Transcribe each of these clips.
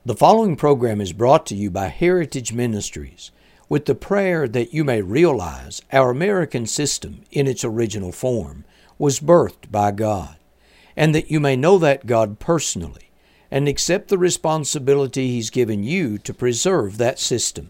The following program is brought to you by Heritage Ministries with the prayer that you may realize our American system in its original form was birthed by God, and that you may know that God personally and accept the responsibility He's given you to preserve that system.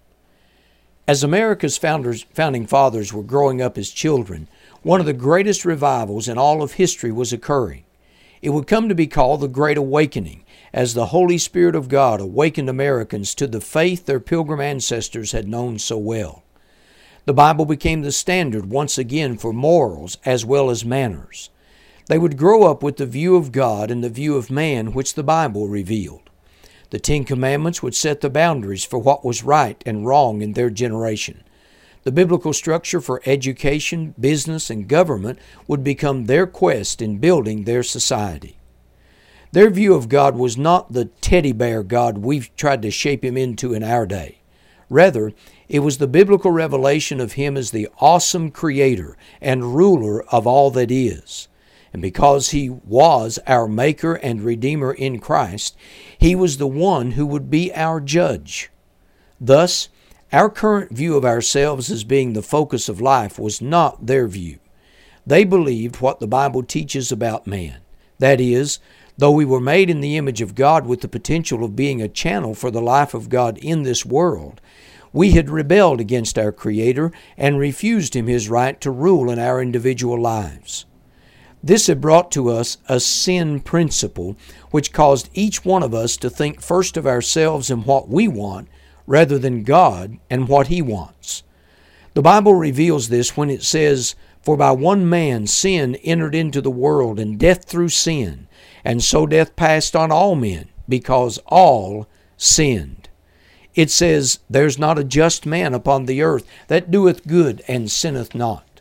As America's founding fathers were growing up as children, one of the greatest revivals in all of history was occurring. It would come to be called the Great Awakening, as the Holy Spirit of God awakened Americans to the faith their pilgrim ancestors had known so well. The Bible became the standard once again for morals as well as manners. They would grow up with the view of God and the view of man which the Bible revealed. The Ten Commandments would set the boundaries for what was right and wrong in their generation. The biblical structure for education, business, and government would become their quest in building their society. Their view of God was not the teddy bear God we've tried to shape Him into in our day. Rather, it was the biblical revelation of Him as the awesome Creator and ruler of all that is. And because He was our Maker and Redeemer in Christ, He was the one who would be our judge. Thus, our current view of ourselves as being the focus of life was not their view. They believed what the Bible teaches about man. That is, though we were made in the image of God with the potential of being a channel for the life of God in this world, we had rebelled against our Creator and refused Him His right to rule in our individual lives. This had brought to us a sin principle which caused each one of us to think first of ourselves and what we want rather than God and what He wants. The Bible reveals this when it says, "For by one man sin entered into the world, and death through sin, and so death passed on all men, because all sinned." It says, "There's not a just man upon the earth that doeth good and sinneth not."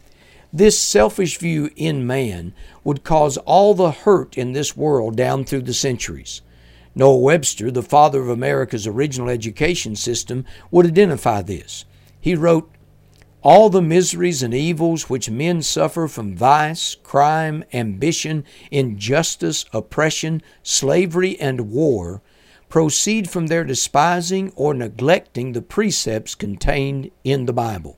This selfish view in man would cause all the hurt in this world down through the centuries. Noah Webster, the father of America's original education system, would identify this. He wrote, "All the miseries and evils which men suffer from vice, crime, ambition, injustice, oppression, slavery, and war proceed from their despising or neglecting the precepts contained in the Bible."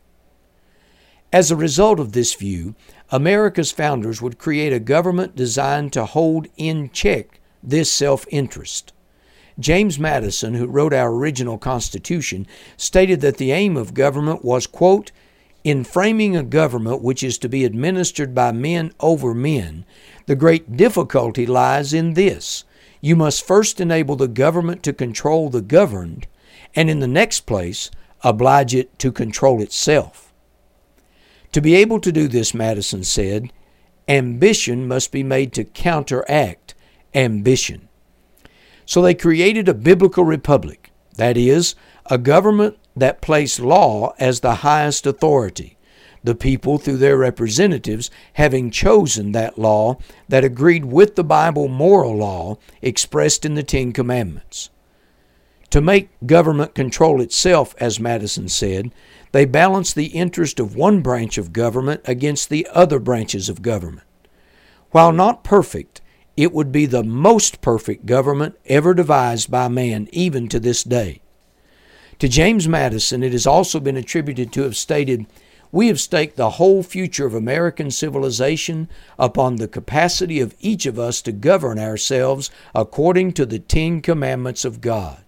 As a result of this view, America's founders would create a government designed to hold in check this self-interest. James Madison, who wrote our original Constitution, stated that the aim of government was, quote, "In framing a government which is to be administered by men over men, the great difficulty lies in this. You must first enable the government to control the governed, and in the next place, oblige it to control itself." To be able to do this, Madison said, ambition must be made to counteract ambition. So they created a biblical republic, that is, a government that placed law as the highest authority, the people through their representatives having chosen that law that agreed with the Bible moral law expressed in the Ten Commandments. To make government control itself, as Madison said, they balanced the interest of one branch of government against the other branches of government. While not perfect, it would be the most perfect government ever devised by man, even to this day. To James Madison, it has also been attributed to have stated, "We have staked the whole future of American civilization upon the capacity of each of us to govern ourselves according to the Ten Commandments of God."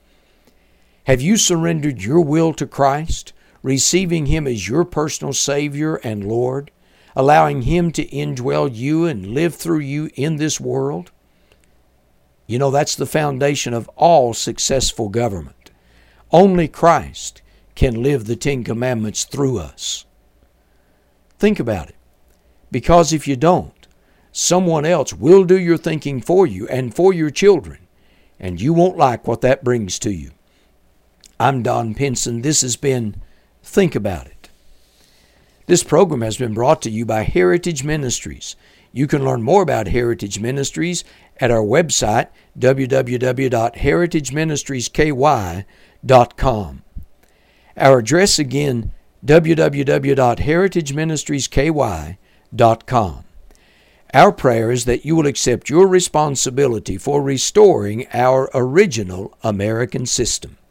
Have you surrendered your will to Christ, receiving Him as your personal Savior and Lord, allowing Him to indwell you and live through you in this world? You know, that's the foundation of all successful government. Only Christ can live the Ten Commandments through us. Think about it. Because if you don't, someone else will do your thinking for you and for your children, and you won't like what that brings to you. I'm Don Pinson. This has been Think About It. This program has been brought to you by Heritage Ministries. You can learn more about Heritage Ministries at our website, www.heritageministriesky.com. Our address again, www.heritageministriesky.com. Our prayer is that you will accept your responsibility for restoring our original American system.